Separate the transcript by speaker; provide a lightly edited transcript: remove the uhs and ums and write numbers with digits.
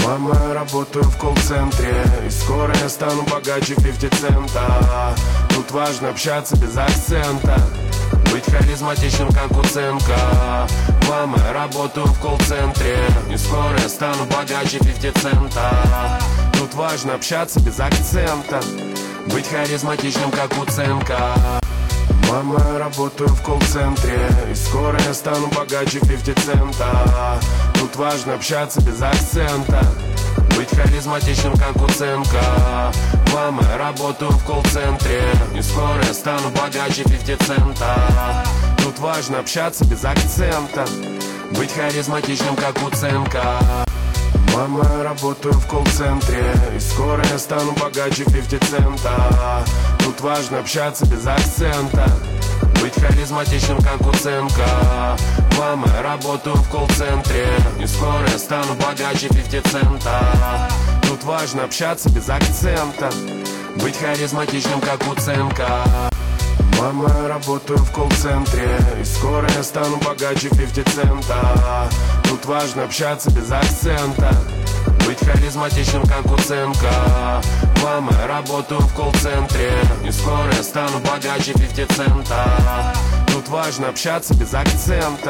Speaker 1: Мама, я работаю в колл-центре, и скоро я стану богаче 50 цента. Тут важно общаться без акцента, быть харизматичным, как Уценко. Мама, я работаю в колл-центре, и скоро я стану богаче 50 цента. Тут важно общаться без акцента, быть харизматичным, как Уценко. Мама, я работаю в колл-центре, и скоро я стану богаче 50 цента. Тут важно общаться без акцента, быть харизматичным, как Уценко. Мама, я работаю в колл-центре, и скоро я стану богаче 50 цента. Тут важно общаться без акцента, быть харизматичным, как Уценко. Мама, я работаю в колл-центре, и скоро я стану богаче 50 цента. Тут важно общаться без акцента, быть харизматичным, как Уценко. Мама, я работаю в колл-центре, и скоро я стану богаче 50 цента. Тут важно общаться без акцента, быть харизматичным, как Уценко. Мама, я работаю в колл-центре, и скоро я стану богаче 50 цента. Тут важно общаться без акцента, быть харизматичным, как Уценко. Мама, я работаю в колл-центре, и скоро я стану богаче 50 цента. Тут важно общаться без акцента,